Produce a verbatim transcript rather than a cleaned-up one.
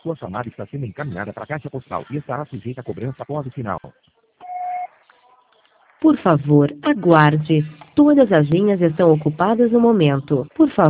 Sua chamada está sendo encaminhada para a caixa postal e estará sujeita a cobrança após o sinal. Por favor, aguarde. Todas as linhas estão ocupadas no momento. Por favor.